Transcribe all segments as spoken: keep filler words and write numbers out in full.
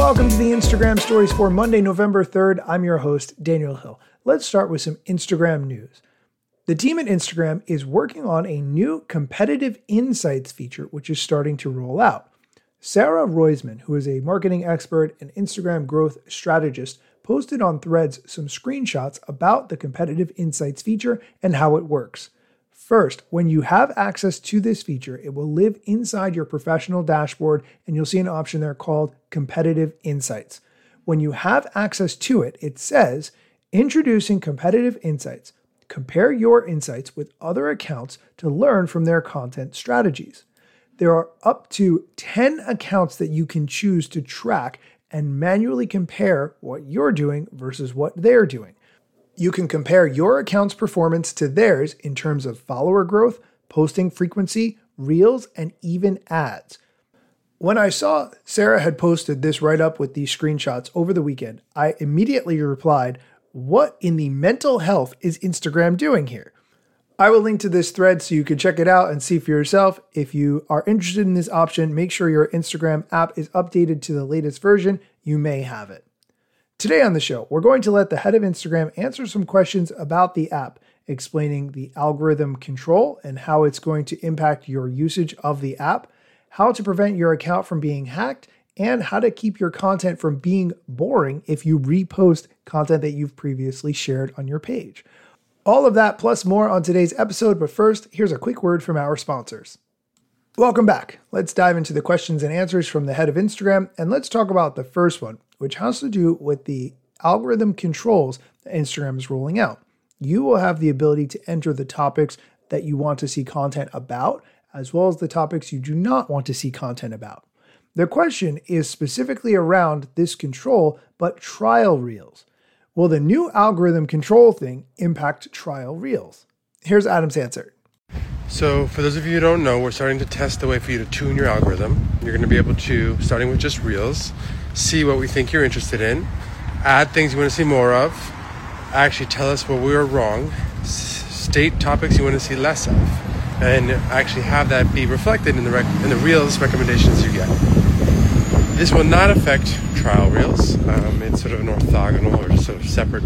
Welcome to the Instagram Stories for Monday, November third. I'm your host, Daniel Hill. Let's start with some Instagram news. The team at Instagram is working on a new competitive insights feature, which is starting to roll out. Sarah Roisman, who is a marketing expert and Instagram growth strategist, posted on Threads some screenshots about the competitive insights feature and how it works. First, when you have access to this feature, it will live inside your professional dashboard and you'll see an option there called Competitive Insights. When you have access to it, it says, introducing Competitive Insights. Compare your insights with other accounts to learn from their content strategies. There are up to ten accounts that you can choose to track and manually compare what you're doing versus what they're doing. You can compare your account's performance to theirs in terms of follower growth, posting frequency, reels, and even ads. When I saw Sarah had posted this write-up with these screenshots over the weekend, I immediately replied, "What in the mental health is Instagram doing here?" I will link to this thread so you can check it out and see for yourself. If you are interested in this option, make sure your Instagram app is updated to the latest version. You may have it. Today on the show, we're going to let the head of Instagram answer some questions about the app, explaining the algorithm control and how it's going to impact your usage of the app, how to prevent your account from being hacked, and how to keep your content from being boring if you repost content that you've previously shared on your page. All of that plus more on today's episode, but first, here's a quick word from our sponsors. Welcome back. Let's dive into the questions and answers from the head of Instagram, and let's talk about the first one, which has to do with the algorithm controls that Instagram is rolling out. You will have the ability to enter the topics that you want to see content about, as well as the topics you do not want to see content about. The question is specifically around this control, but trial reels. Will the new algorithm control thing impact trial reels? Here's Adam's answer. So for those of you who don't know, we're starting to test the way for you to tune your algorithm. You're going to be able to, starting with just reels, see what we think you're interested in, add things you want to see more of, actually tell us where we are wrong, s- state topics you want to see less of, and actually have that be reflected in the rec- in the reels recommendations you get. This will not affect trial reels. Um, it's sort of an orthogonal or just sort of separate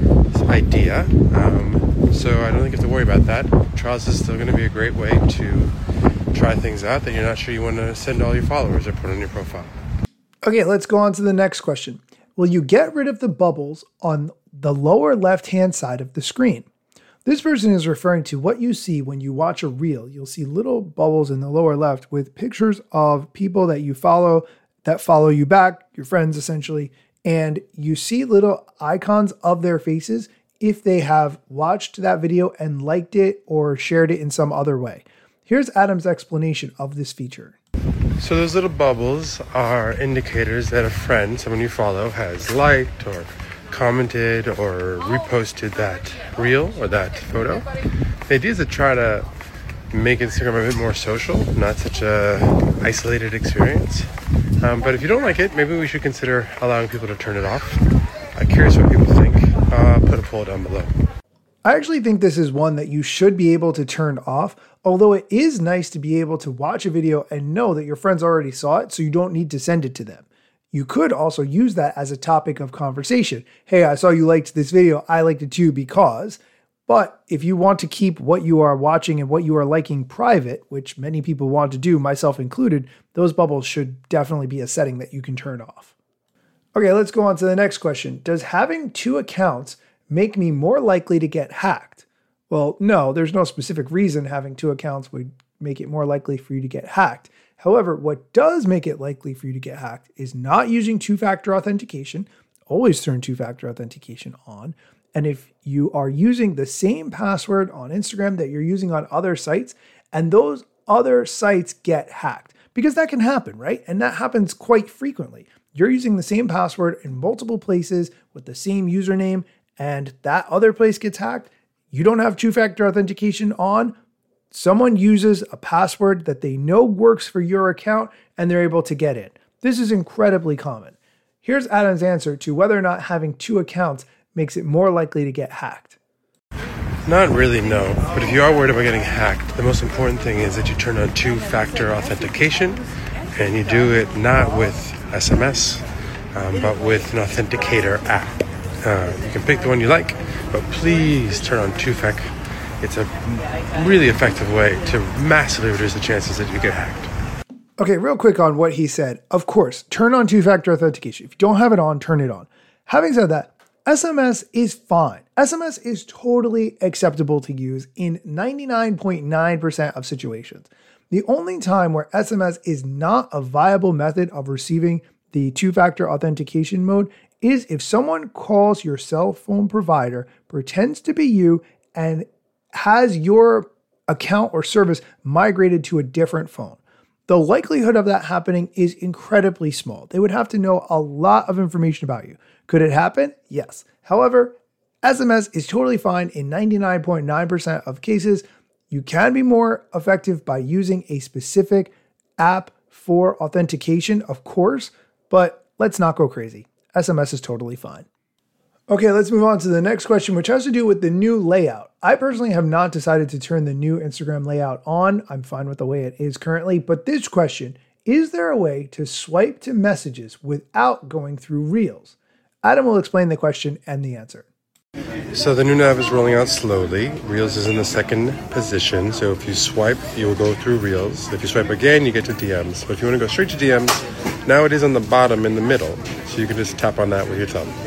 idea. Um, so I don't think you have to worry about that. Trials is still going to be a great way to try things out that you're not sure you want to send all your followers or put on your profile. Okay, let's go on to the next question. Will you get rid of the bubbles on the lower left-hand side of the screen? This person is referring to what you see when you watch a reel. You'll see little bubbles in the lower left with pictures of people that you follow, that follow you back, your friends essentially, and you see little icons of their faces if they have watched that video and liked it or shared it in some other way. Here's Adam's explanation of this feature. So those little bubbles are indicators that a friend, someone you follow, has liked or commented or reposted that reel or that photo. The idea is to try to make Instagram a bit more social, not such a isolated experience. Um, but if you don't like it, maybe we should consider allowing people to turn it off. I'm curious what people think. Uh, put a poll down below. I actually think this is one that you should be able to turn off, although it is nice to be able to watch a video and know that your friends already saw it, so you don't need to send it to them. You could also use that as a topic of conversation. Hey, I saw you liked this video. I liked it too because... But if you want to keep what you are watching and what you are liking private, which many people want to do, myself included, those bubbles should definitely be a setting that you can turn off. Okay, let's go on to the next question. Does having two accounts make me more likely to get hacked? Well, no, there's no specific reason having two accounts would make it more likely for you to get hacked. However, what does make it likely for you to get hacked is not using two-factor authentication. Always turn two-factor authentication on. And if you are using the same password on Instagram that you're using on other sites, and those other sites get hacked, because that can happen, right? And that happens quite frequently. You're using the same password in multiple places with the same username, and that other place gets hacked. You don't have two-factor authentication on. Someone uses a password that they know works for your account, and they're able to get in. This is incredibly common. Here's Adam's answer to whether or not having two accounts makes it more likely to get hacked. Not really, no. But if you are worried about getting hacked, the most important thing is that you turn on two-factor authentication, and you do it not with S M S, um, but with an authenticator app. Uh, you can pick the one you like, but please turn on two-factor. It's a really effective way to massively reduce the chances that you get hacked. Okay, real quick on what he said. Of course, turn on two-factor authentication. If you don't have it on, turn it on. Having said that, S M S is fine. S M S is totally acceptable to use in ninety-nine point nine percent of situations. The only time where S M S is not a viable method of receiving the two-factor authentication mode is if someone calls your cell phone provider, pretends to be you, and has your account or service migrated to a different phone. The likelihood of that happening is incredibly small. They would have to know a lot of information about you. Could it happen? Yes. However, S M S is totally fine in ninety-nine point nine percent of cases. You can be more effective by using a specific app for authentication, of course, but let's not go crazy. S M S is totally fine. Okay, let's move on to the next question, which has to do with the new layout. I personally have not decided to turn the new Instagram layout on. I'm fine with the way it is currently, but this question, is there a way to swipe to messages without going through Reels? Adam will explain the question and the answer. So the new nav is rolling out slowly. Reels is in the second position. So if you swipe, you will go through Reels. If you swipe again, you get to D Ms. But if you want to go straight to D Ms, now it is on the bottom in the middle. So you can just tap on that with your thumb.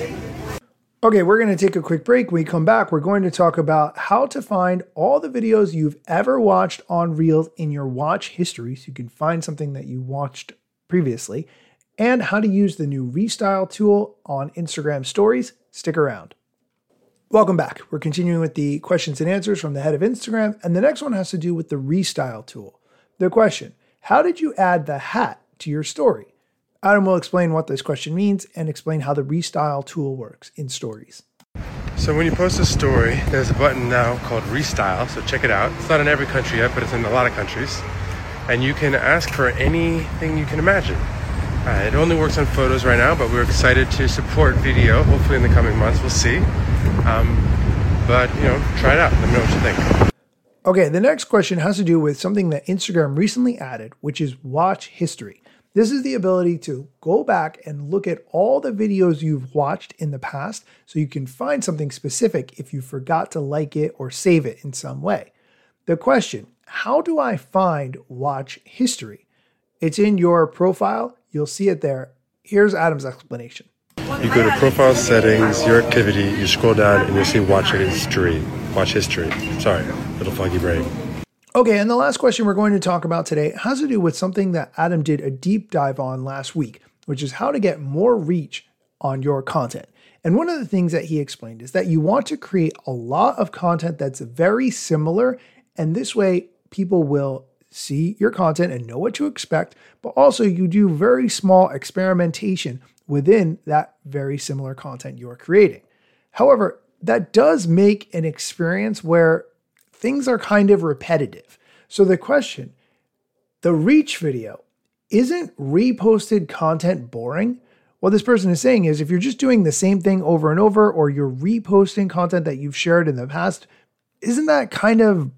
Okay, we're going to take a quick break. When we come back, we're going to talk about how to find all the videos you've ever watched on Reels in your watch history, so you can find something that you watched previously, and how to use the new Restyle tool on Instagram stories. Stick around. Welcome back. We're continuing with the questions and answers from the head of Instagram, and the next one has to do with the Restyle tool. The question, how did you add the hat to your story? Adam will explain what this question means and explain how the Restyle tool works in stories. So when you post a story, there's a button now called Restyle, so check it out. It's not in every country yet, but it's in a lot of countries. And you can ask for anything you can imagine. Uh, it only works on photos right now, but we're excited to support video. Hopefully in the coming months, we'll see. Um, but, you know, try it out. Let me know what you think. Okay, the next question has to do with something that Instagram recently added, which is watch history. This is the ability to go back and look at all the videos you've watched in the past so you can find something specific if you forgot to like it or save it in some way. The question, how do I find watch history? It's in your profile. You'll see it there. Here's Adam's explanation. You go to profile settings, your activity, you scroll down and you'll see watch history. Watch history. Sorry, little foggy brain. Okay, and the last question we're going to talk about today has to do with something that Adam did a deep dive on last week, which is how to get more reach on your content. And one of the things that he explained is that you want to create a lot of content that's very similar, and this way people will see your content and know what to expect, but also you do very small experimentation within that very similar content you're creating. However, that does make an experience where things are kind of repetitive. So the question, the reach video, isn't reposted content boring? What this person is saying is if you're just doing the same thing over and over, or you're reposting content that you've shared in the past, isn't that kind of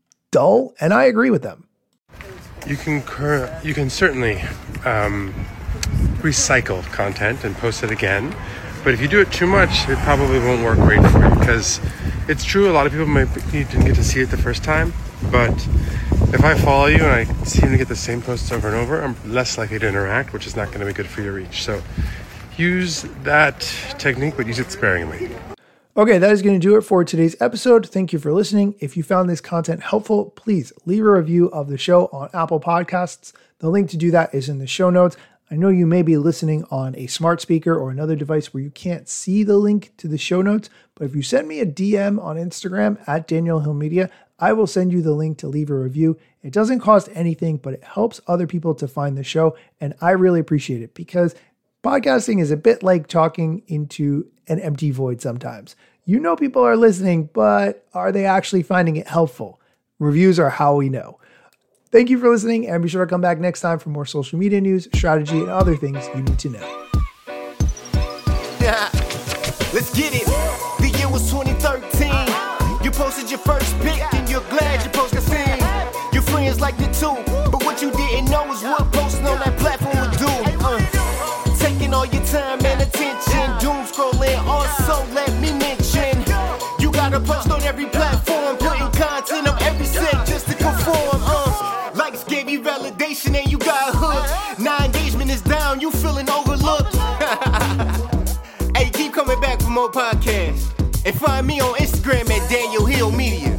dull? And I agree with them. You can cur- you can certainly um, recycle content and post it again. But if you do it too much, it probably won't work great for you, because it's true, a lot of people might you didn't get to see it the first time, but if I follow you and I seem to get the same posts over and over, I'm less likely to interact, which is not going to be good for your reach. So use that technique, but use it sparingly. Okay, that is going to do it for today's episode. Thank you for listening. If you found this content helpful, please leave a review of the show on Apple Podcasts. The link to do that is in the show notes. I know you may be listening on a smart speaker or another device where you can't see the link to the show notes, but if you send me a D M on Instagram at Daniel Hill Media, I will send you the link to leave a review. It doesn't cost anything, but it helps other people to find the show, and I really appreciate it because podcasting is a bit like talking into an empty void sometimes. You know people are listening, but are they actually finding it helpful? Reviews are how we know. Thank you for listening, and be sure to come back next time for more social media news, strategy, and other things you need to know. Yeah. Let's get it. The year was twenty thirteen. You posted your first pic, and you're glad you posted a scene. Your friends liked it too, but what you didn't know is what posting on that platform would do. Uh, taking all your time, man. more podcasts. And find me on Instagram at Daniel Hill Media.